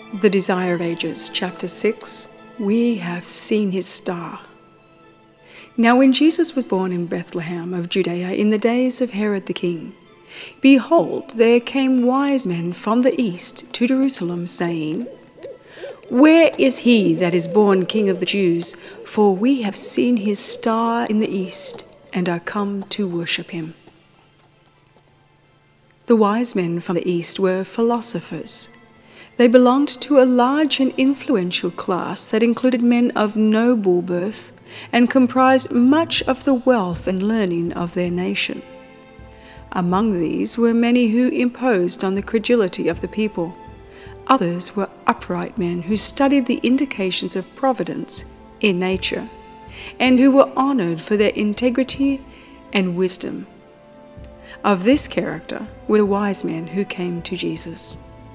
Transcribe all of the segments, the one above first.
The Desire of Ages, chapter 6, We have seen his star. Now when Jesus was born in Bethlehem of Judea in the days of Herod the king, behold, there came wise men from the east to Jerusalem, saying, Where is he that is born King of the Jews? For we have seen his star in the east, and are come to worship him. The wise men from the east were philosophers. They belonged to a large and influential class that included men of noble birth and comprised much of the wealth and learning of their nation. Among these were many who imposed on the credulity of the people. Others were upright men who studied the indications of providence in nature, and who were honored for their integrity and wisdom. Of this character were the wise men who came to Jesus.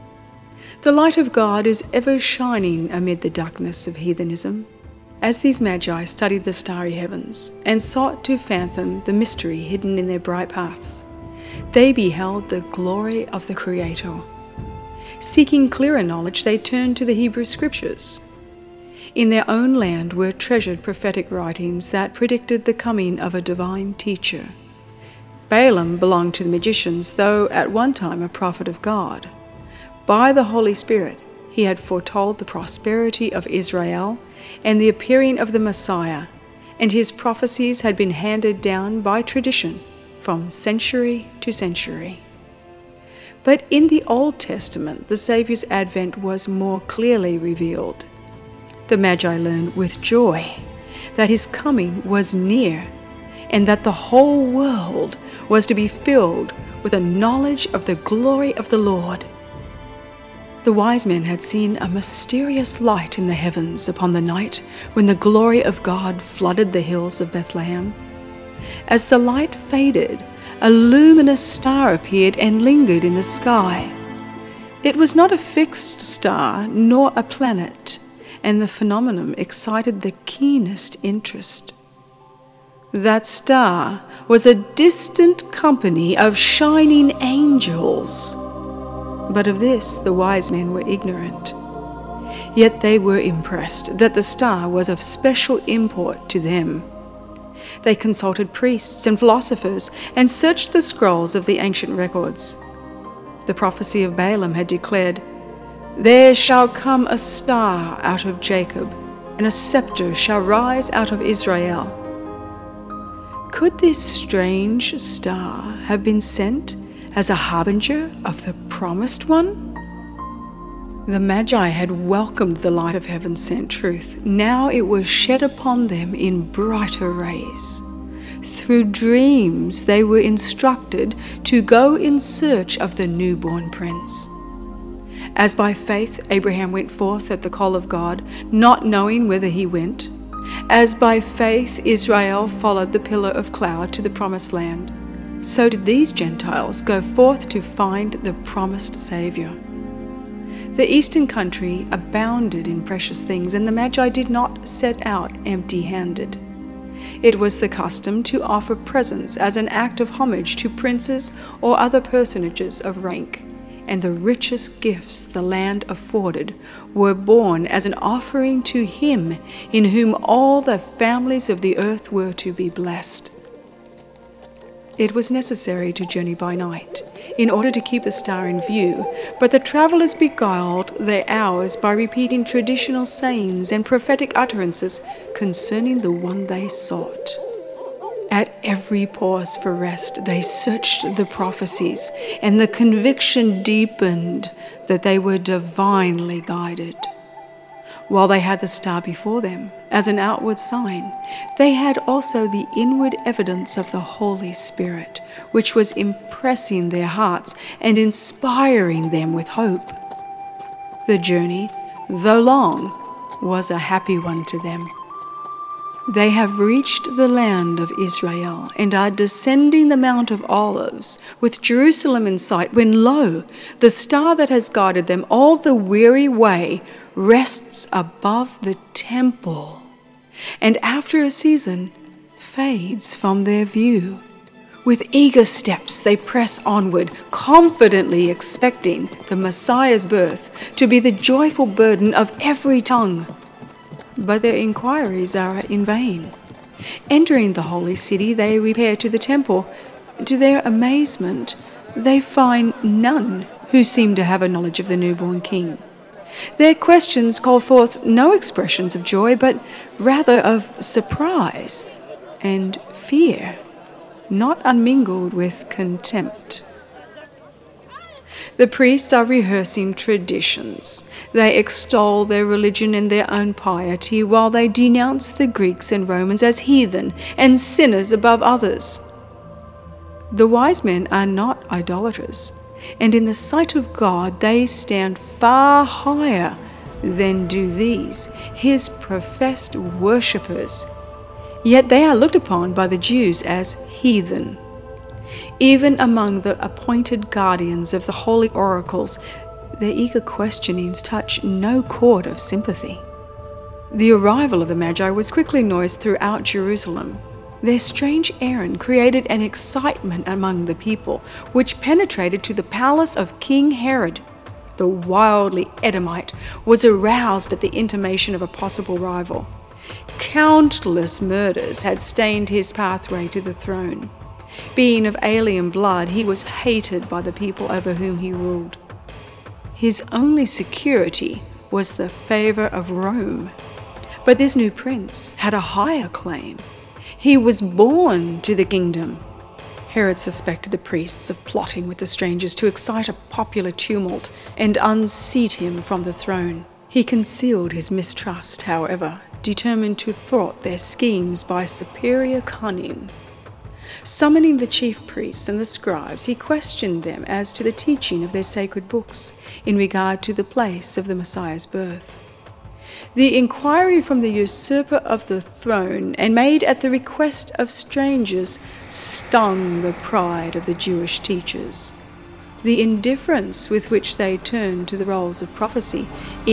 The light of God is ever shining amid the darkness of heathenism. As these magi studied the starry heavens and sought to fathom the mystery hidden in their bright paths, they beheld the glory of the Creator. Seeking clearer knowledge, they turned to the Hebrew Scriptures. In their own land were treasured prophetic writings that predicted the coming of a divine teacher. Balaam belonged to the magicians, though at one time a prophet of God. By the Holy Spirit, he had foretold the prosperity of Israel and the appearing of the Messiah, and his prophecies had been handed down by tradition from century to century. But in the Old Testament, the Saviour's advent was more clearly revealed. The Magi learned with joy that his coming was near, and that the whole world was to be filled with a knowledge of the glory of the Lord. The wise men had seen a mysterious light in the heavens upon the night when the glory of God flooded the hills of Bethlehem. As the light faded, a luminous star appeared and lingered in the sky. It was not a fixed star nor a planet, and the phenomenon excited the keenest interest. That star was a distant company of shining angels. But of this the wise men were ignorant. Yet they were impressed that the star was of special import to them. They consulted priests and philosophers and searched the scrolls of the ancient records. The prophecy of Balaam had declared, There shall come a star out of Jacob, and a scepter shall rise out of Israel. Could this strange star have been sent as a harbinger of the promised one? The Magi had welcomed the light of heaven-sent truth. Now it was shed upon them in brighter rays. Through dreams they were instructed to go in search of the newborn prince. As by faith Abraham went forth at the call of God, not knowing whither he went, as by faith Israel followed the pillar of cloud to the promised land, so did these Gentiles go forth to find the promised Savior. The eastern country abounded in precious things, and the Magi did not set out empty-handed. It was the custom to offer presents as an act of homage to princes or other personages of rank, and the richest gifts the land afforded were borne as an offering to Him in whom all the families of the earth were to be blessed. It was necessary to journey by night in order to keep the star in view, but the travelers beguiled their hours by repeating traditional sayings and prophetic utterances concerning the one they sought. At every pause for rest, they searched the prophecies, and the conviction deepened that they were divinely guided. While they had the star before them as an outward sign, they had also the inward evidence of the Holy Spirit, which was impressing their hearts and inspiring them with hope. The journey, though long, was a happy one to them. They have reached the land of Israel and are descending the Mount of Olives, with Jerusalem in sight, when lo, the star that has guided them all the weary way rests above the temple, and after a season fades from their view. With eager steps they press onward, confidently expecting the Messiah's birth to be the joyful burden of every tongue. But their inquiries are in vain. Entering the holy city, they repair to the temple. To their amazement, they find none who seem to have a knowledge of the newborn king. Their questions call forth no expressions of joy, but rather of surprise and fear, not unmingled with contempt. The priests are rehearsing traditions. They extol their religion and their own piety, while they denounce the Greeks and Romans as heathen and sinners above others. The wise men are not idolaters, and in the sight of God they stand far higher than do these, his professed worshippers. Yet they are looked upon by the Jews as heathen. Even among the appointed guardians of the holy oracles, their eager questionings touch no chord of sympathy. The arrival of the Magi was quickly noised throughout Jerusalem. Their strange errand created an excitement among the people, which penetrated to the palace of King Herod. The wildly Edomite was aroused at the intimation of a possible rival. Countless murders had stained his pathway to the throne. Being of alien blood, he was hated by the people over whom he ruled. His only security was the favor of Rome. But this new prince had a higher claim. He was born to the kingdom. Herod suspected the priests of plotting with the strangers to excite a popular tumult and unseat him from the throne. He concealed his mistrust, however, determined to thwart their schemes by superior cunning. Summoning the chief priests and the scribes, he questioned them as to the teaching of their sacred books in regard to the place of the Messiah's birth. The inquiry from the usurper of the throne, and made at the request of strangers, stung the pride of the Jewish teachers. The indifference with which they turned to the roles of prophecy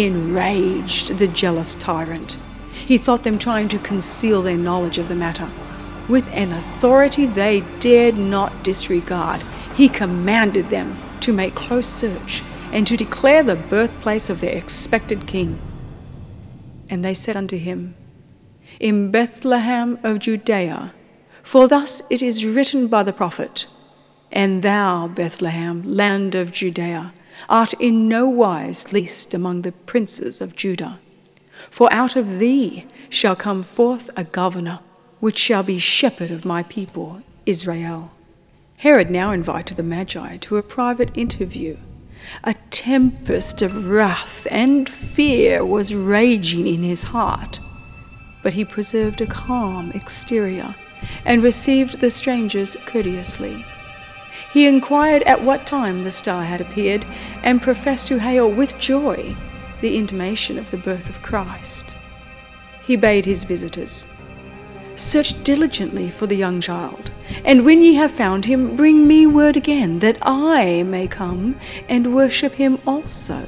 enraged the jealous tyrant. He thought them trying to conceal their knowledge of the matter. With an authority they dared not disregard, he commanded them to make close search and to declare the birthplace of their expected king. And they said unto him, In Bethlehem of Judea, for thus it is written by the prophet, And thou, Bethlehem, land of Judea, art in no wise least among the princes of Judah. For out of thee shall come forth a governor, which shall be shepherd of my people Israel. Herod now invited the Magi to a private interview. A tempest of wrath and fear was raging in his heart, but he preserved a calm exterior and received the strangers courteously. He inquired at what time the star had appeared, and professed to hail with joy the intimation of the birth of Christ. He bade his visitors, Search diligently for the young child, and when ye have found him, bring me word again, that I may come and worship him also.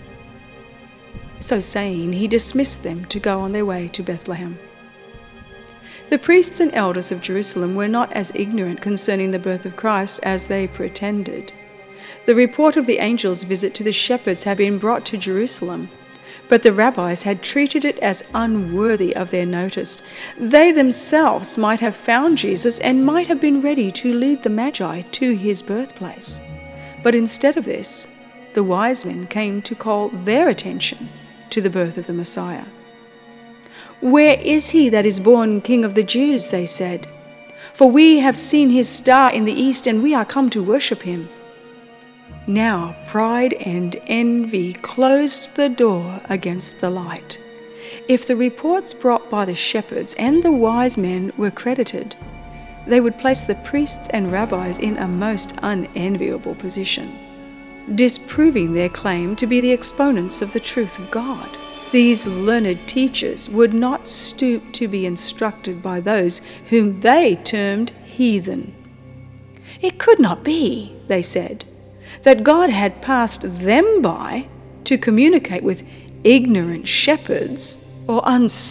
So saying, he dismissed them to go on their way to Bethlehem. The priests and elders of Jerusalem were not as ignorant concerning the birth of Christ as they pretended. The report of the angel's visit to the shepherds had been brought to Jerusalem, but the rabbis had treated it as unworthy of their notice. They themselves might have found Jesus and might have been ready to lead the Magi to his birthplace. But instead of this, the wise men came to call their attention to the birth of the Messiah. Where is he that is born King of the Jews? They said. For we have seen his star in the east, and we are come to worship him. Now pride and envy closed the door against the light. If the reports brought by the shepherds and the wise men were credited, they would place the priests and rabbis in a most unenviable position, disproving their claim to be the exponents of the truth of God. These learned teachers would not stoop to be instructed by those whom they termed heathen. It could not be, they said, that God had passed them by to communicate with ignorant shepherds or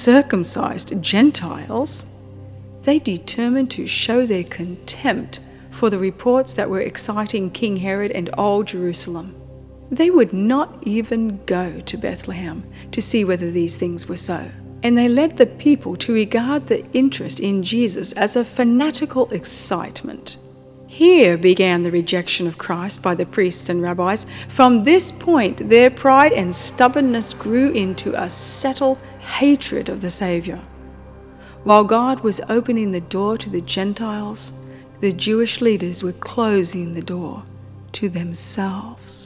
uncircumcised Gentiles. They determined to show their contempt for the reports that were exciting King Herod and all Jerusalem. They would not even go to Bethlehem to see whether these things were so, and they led the people to regard the interest in Jesus as a fanatical excitement. Here began the rejection of Christ by the priests and rabbis. From this point, their pride and stubbornness grew into a settled hatred of the Savior. While God was opening the door to the Gentiles, the Jewish leaders were closing the door to themselves.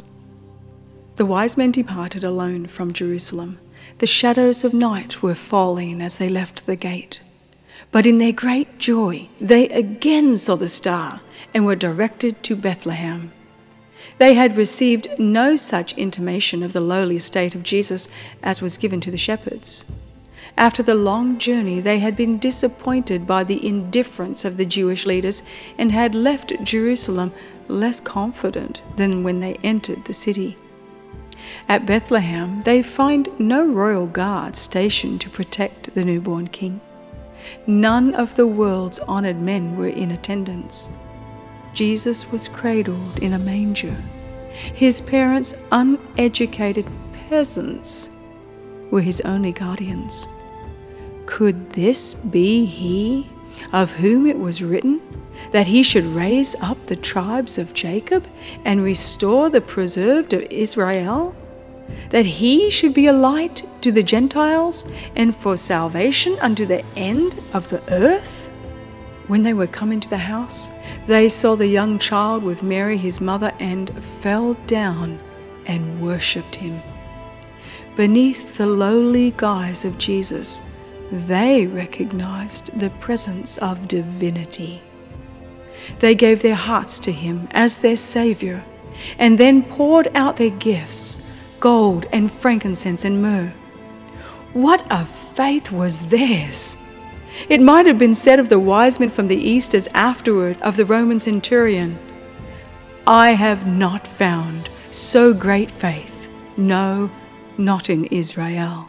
The wise men departed alone from Jerusalem. The shadows of night were falling as they left the gate. But in their great joy, they again saw the star and were directed to Bethlehem. They had received no such intimation of the lowly state of Jesus as was given to the shepherds. After the long journey, they had been disappointed by the indifference of the Jewish leaders and had left Jerusalem less confident than when they entered the city. At Bethlehem, they find no royal guard stationed to protect the newborn king. None of the world's honored men were in attendance. Jesus was cradled in a manger. His parents, uneducated peasants, were his only guardians. Could this be he of whom it was written that he should raise up the tribes of Jacob and restore the preserved of Israel? That he should be a light to the Gentiles and for salvation unto the end of the earth? When they were come into the house, they saw the young child with Mary his mother and fell down and worshipped him. Beneath the lowly guise of Jesus, they recognized the presence of divinity. They gave their hearts to him as their Savior, and then poured out their gifts, gold and frankincense and myrrh. What a faith was theirs! It might have been said of the wise men from the east as afterward of the Roman centurion, "I have not found so great faith, no, not in Israel."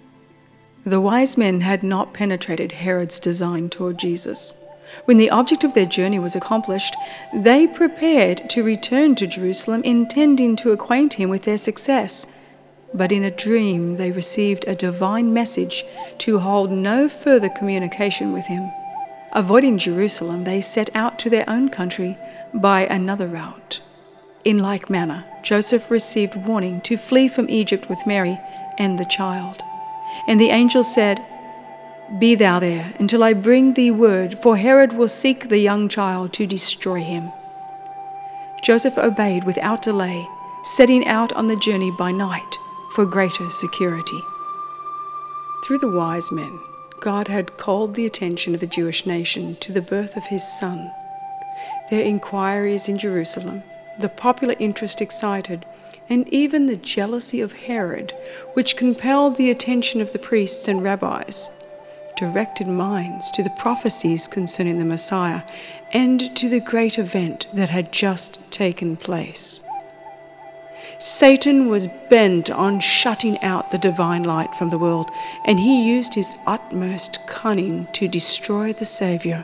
The wise men had not penetrated Herod's design toward Jesus. When the object of their journey was accomplished, they prepared to return to Jerusalem, intending to acquaint him with their success. But in a dream they received a divine message to hold no further communication with him. Avoiding Jerusalem, they set out to their own country by another route. In like manner, Joseph received warning to flee from Egypt with Mary and the child. And the angel said, "Be thou there until I bring thee word, for Herod will seek the young child to destroy him." Joseph obeyed without delay, setting out on the journey by night for greater security. Through the wise men, God had called the attention of the Jewish nation to the birth of his son. Their inquiries in Jerusalem, the popular interest excited, and even the jealousy of Herod, which compelled the attention of the priests and rabbis, directed minds to the prophecies concerning the Messiah and to the great event that had just taken place. Satan was bent on shutting out the divine light from the world, and he used his utmost cunning to destroy the Savior.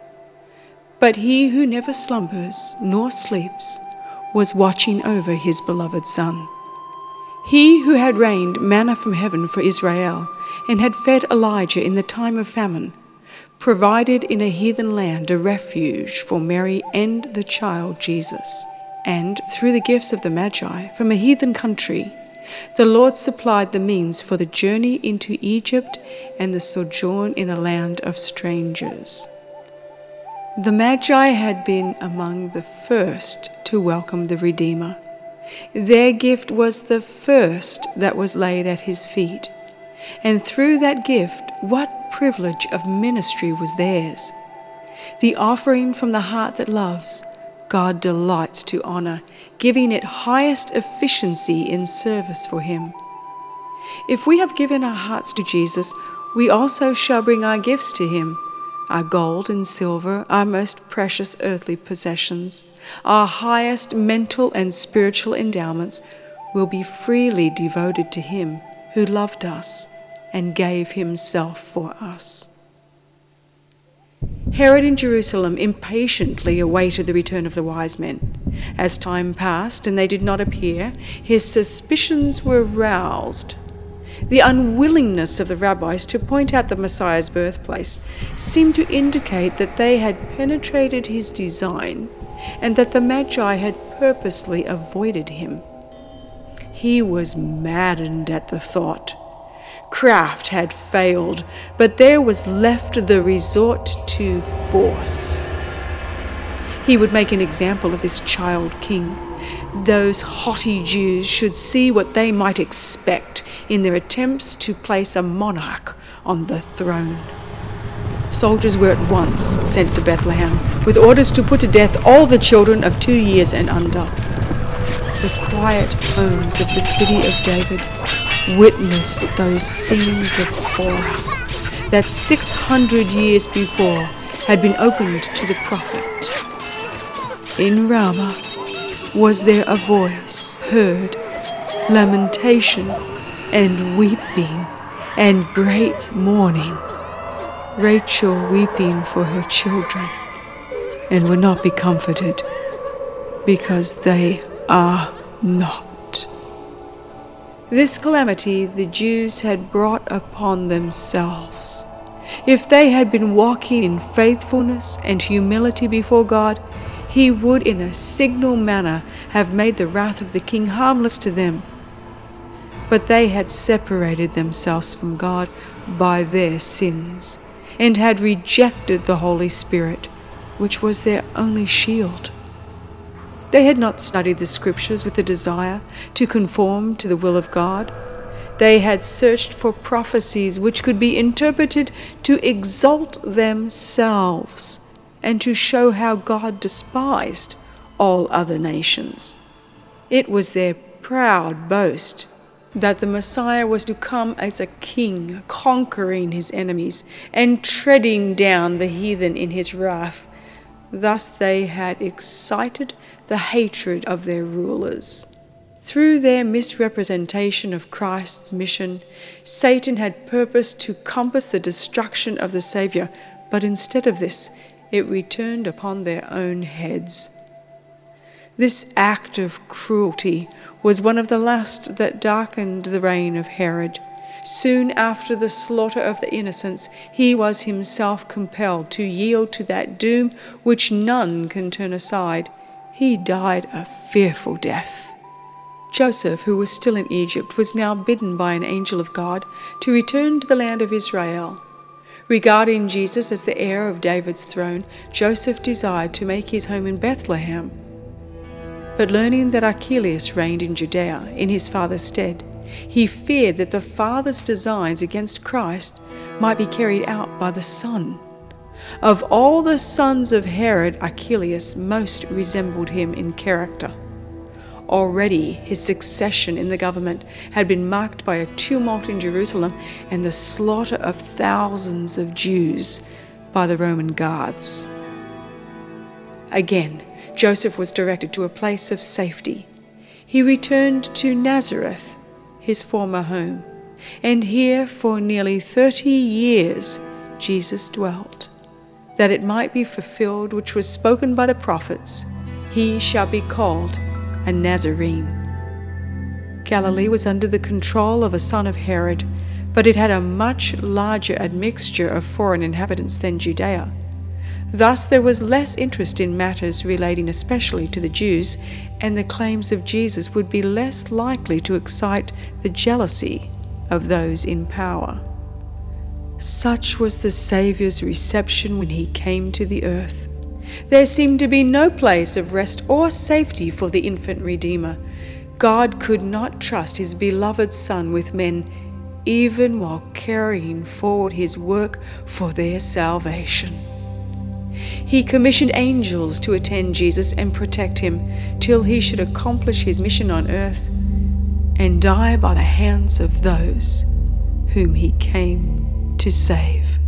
But he who never slumbers nor sleeps was watching over his beloved Son. He who had rained manna from heaven for Israel and had fed Elijah in the time of famine, provided in a heathen land a refuge for Mary and the child Jesus. And through the gifts of the Magi from a heathen country, the Lord supplied the means for the journey into Egypt and the sojourn in a land of strangers. The Magi had been among the first to welcome the Redeemer. Their gift was the first that was laid at his feet. And through that gift, what privilege of ministry was theirs? The offering from the heart that loves, God delights to honor, giving it highest efficiency in service for him. If we have given our hearts to Jesus, we also shall bring our gifts to him. Our gold and silver, our most precious earthly possessions, our highest mental and spiritual endowments will be freely devoted to him who loved us and gave himself for us. Herod in Jerusalem impatiently awaited the return of the wise men. As time passed and they did not appear, his suspicions were roused. The unwillingness of the rabbis to point out the Messiah's birthplace seemed to indicate that they had penetrated his design and that the Magi had purposely avoided him. He was maddened at the thought. Craft had failed, but there was left the resort to force. He would make an example of this child king. Those haughty Jews should see what they might expect in their attempts to place a monarch on the throne. Soldiers were at once sent to Bethlehem with orders to put to death all the children of 2 years and under. The quiet homes of the city of David witnessed those scenes of horror that 600 years before had been opened to the prophet. In Ramah was there a voice heard, lamentation and weeping and great mourning, Rachel weeping for her children, and would not be comforted, because they are not. This calamity the Jews had brought upon themselves. If they had been walking in faithfulness and humility before God, he would in a signal manner have made the wrath of the king harmless to them. But they had separated themselves from God by their sins, and had rejected the Holy Spirit, which was their only shield. They had not studied the Scriptures with a desire to conform to the will of God. They had searched for prophecies which could be interpreted to exalt themselves and to show how God despised all other nations. It was their proud boast that the Messiah was to come as a king, conquering his enemies and treading down the heathen in his wrath. Thus they had excited the hatred of their rulers. Through their misrepresentation of Christ's mission, Satan had purposed to compass the destruction of the Savior, but instead of this, it returned upon their own heads. This act of cruelty was one of the last that darkened the reign of Herod. Soon after the slaughter of the innocents, he was himself compelled to yield to that doom which none can turn aside. He died a fearful death. Joseph, who was still in Egypt, was now bidden by an angel of God to return to the land of Israel. Regarding Jesus as the heir of David's throne, Joseph desired to make his home in Bethlehem. But learning that Archelaus reigned in Judea in his father's stead, he feared that the father's designs against Christ might be carried out by the son. Of all the sons of Herod, Archelaus most resembled him in character. Already his succession in the government had been marked by a tumult in Jerusalem and the slaughter of thousands of Jews by the Roman guards. Again, Joseph was directed to a place of safety. He returned to Nazareth, his former home, and here for nearly 30 years Jesus dwelt, that it might be fulfilled which was spoken by the prophets, "He shall be called a Nazarene." Galilee was under the control of a son of Herod, but it had a much larger admixture of foreign inhabitants than Judea. Thus there was less interest in matters relating especially to the Jews, and the claims of Jesus would be less likely to excite the jealousy of those in power. Such was the Saviour's reception when he came to the earth. There seemed to be no place of rest or safety for the infant Redeemer. God could not trust his beloved Son with men, even while carrying forward his work for their salvation. He commissioned angels to attend Jesus and protect him till he should accomplish his mission on earth and die by the hands of those whom he came to save.